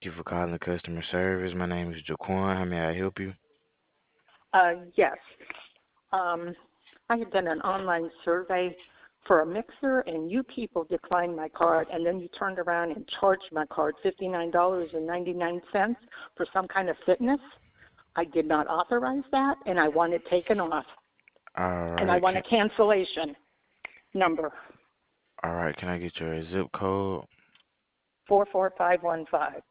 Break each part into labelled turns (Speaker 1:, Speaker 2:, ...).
Speaker 1: Thank you for calling customer service. My name is Jaquan. How may I help you?
Speaker 2: Yes. Um, I had done an online survey for a mixer, and you people declined my card, and then you turned around and charged my card $59.99 for some kind of fitness. I did not authorize that, and I want it taken off,
Speaker 1: All
Speaker 2: and I
Speaker 1: right.
Speaker 2: want a cancellation number
Speaker 1: Can I get your zip code?
Speaker 2: 44515.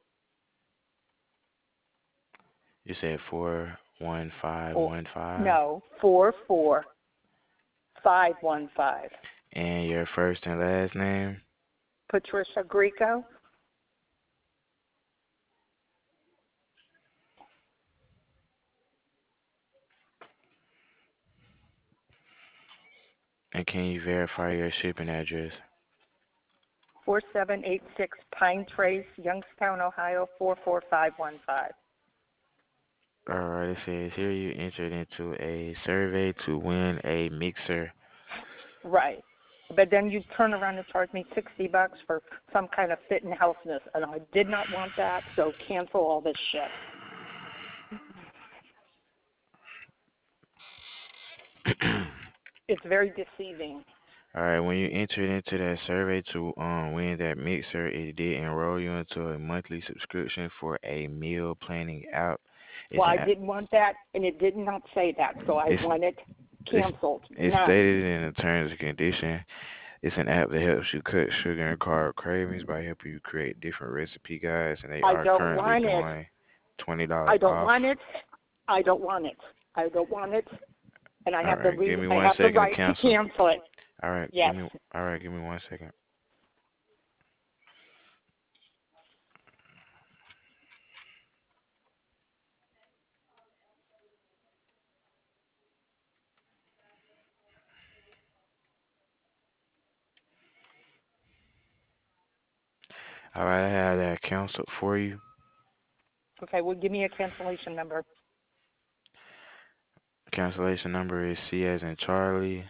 Speaker 1: You said 41515.
Speaker 2: No, 44515.
Speaker 1: And your first and last name?
Speaker 2: Patricia Greco.
Speaker 1: And can you verify your shipping address?
Speaker 2: 4786 Pine Trace, Youngstown, Ohio, 44515.
Speaker 1: Alright, it says here you entered into a survey to win a mixer.
Speaker 2: Right. But then you turn around and charge me $60 for some kind of fit and healthness, and I did not want that, so cancel all this shit. It's very deceiving.
Speaker 1: Alright, when you entered into that survey to win that mixer, it did enroll you into a monthly subscription for a meal planning app. It's
Speaker 2: Well,
Speaker 1: an
Speaker 2: I
Speaker 1: app.
Speaker 2: didn't want that, and it did not say that, so I
Speaker 1: It's
Speaker 2: want it
Speaker 1: it's
Speaker 2: canceled
Speaker 1: it's
Speaker 2: now.
Speaker 1: stated in the terms and condition. It's an app that helps you cut sugar and carb cravings by helping you create different recipe guides, and they
Speaker 2: I
Speaker 1: are
Speaker 2: don't
Speaker 1: currently
Speaker 2: want it.
Speaker 1: doing $20
Speaker 2: I don't
Speaker 1: off.
Speaker 2: want it. I don't want it. I don't want it, and
Speaker 1: All right, give me
Speaker 2: I
Speaker 1: one
Speaker 2: have the
Speaker 1: second to
Speaker 2: right to
Speaker 1: cancel.
Speaker 2: cancel it. Yes.
Speaker 1: Give me 1 second. All right, I have that canceled for you.
Speaker 2: Okay, well, give me a cancellation number.
Speaker 1: Cancellation number is C as in Charlie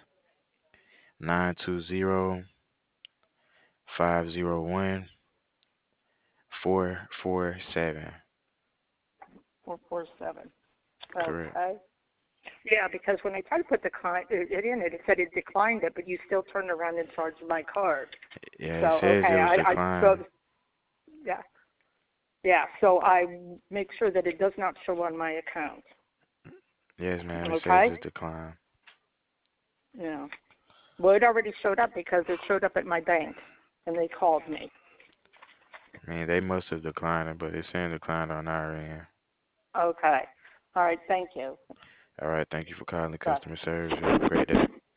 Speaker 1: 920-501-447.
Speaker 2: 447.
Speaker 1: Correct.
Speaker 2: Okay. Yeah, because when I tried to put it in, it said it declined it, but you still turned around and charged my card.
Speaker 1: Yeah,
Speaker 2: So
Speaker 1: it says it
Speaker 2: okay,
Speaker 1: was
Speaker 2: so
Speaker 1: declined.
Speaker 2: yeah, yeah. So I make sure that it does not show on my account.
Speaker 1: Yes, ma'am, it says
Speaker 2: Okay.
Speaker 1: it's declined.
Speaker 2: Yeah. Well, it already showed up because it showed up at my bank, and they called me.
Speaker 1: I mean, they must have declined it, but it's saying declined on our end.
Speaker 2: Okay. All right. Thank you.
Speaker 1: All right, thank you for calling the
Speaker 2: Bye.
Speaker 1: customer service. You have a great day.